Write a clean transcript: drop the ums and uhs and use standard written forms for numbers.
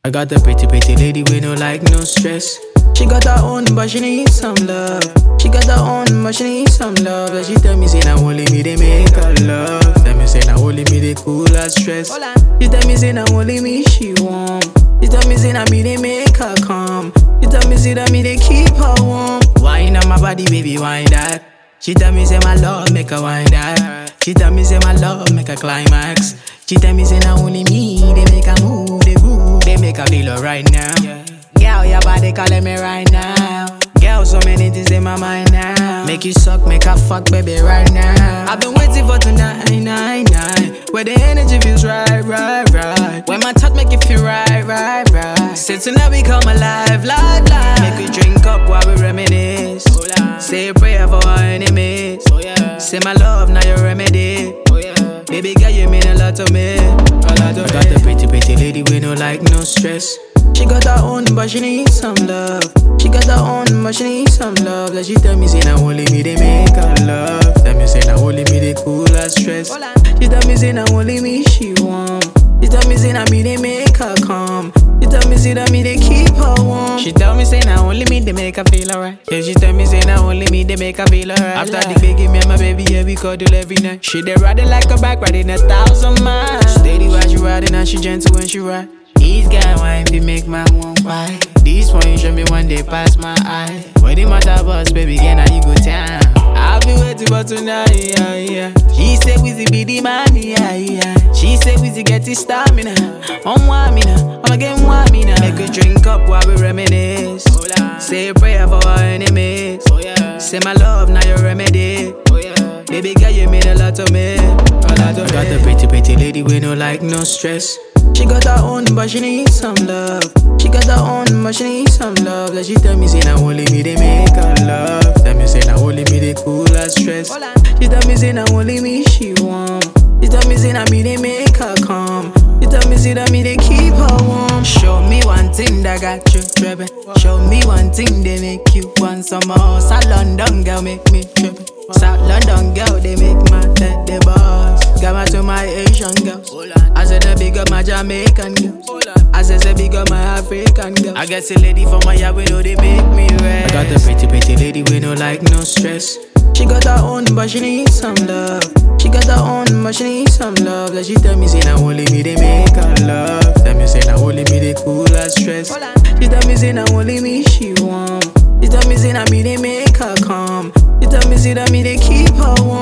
I got a pretty lady with no like no stress. She got her own but she need some love. She got her own but she need some love. And she tell me say now only me they make her love. Tell me say now only me they cool her stress. She tell me say now only me she warm. She tell me say now me they make her calm. She tell me say that me they keep her warm. Wine on my body baby wine that. She tell me say my love make her wine that. She tell me say my love make her climax. She tell me say now only me they make her move, they groove, they make her feel alright now. Girl, your body calling me right now. Girl, so many things in my mind now. Make you suck, make her fuck, baby, right now. I've been waiting for tonight, where the energy feels right. When my touch make you feel right. Say tonight we come alive. Make you drink up while we reminisce. Say a prayer for our enemies. Say my love, now your remedy. Baby girl, you mean a lot to me. I got the pretty lady with no like no stress. She got her own but she need some love. She got her own but she need some love. That she tell me say now only me they make her love. Tell me say now only me they cool her stress. She tell me say now only me she warm. She tell me say now me they make her calm. She tell me say that me they keep her warm. She tell me say now only me they make her feel alright. Yeah, she tell me say now only me they make her feel alright. After the baby me and my baby, yeah, we cuddle every night. She dey riding like a bike, riding 1,000 miles. Steady while she riding and she gentle when she ride. These guy wine fi make my one buy. This one you show me one day pass my eye. When the matter bus, baby, again now you go down. I'll be waiting for tonight, yeah. She say Wizzy be the man, yeah. She say Wizzy get his stamina. Want me now, I'ma get want me now. Make you drink up while we reminisce. Say a prayer for our enemies. Say my love, now your remedy. Baby girl, you mean a lot to me. I got the pretty lady with no like no stress. She got her own but she need some love. She got her own but she need some love. That she tell me say now only me they make her love. Tell me say now only me they cool her stress. She tell me say now only me she warm. She tell me say now me they make her calm. She tell me say that me they keep her warm. Show me one thing that got you tripping. Show me one thing they make you want some more. South London girl make me tripping. South London girl they make my head the boss. Got my to my Asian girls. I said the big up my Jamaican girls. I said the big up my African girls. I guess a lady from my yard know they make me red. I got the pretty lady with no like no stress. She got her own but she need some love. She got her own but she need some love. That she tell me say now only me they make her love. Tell me say now only me they cool her stress. She tell me say now only me she warm. She tell me say now me they make her calm. She tell me say that me they keep her warm.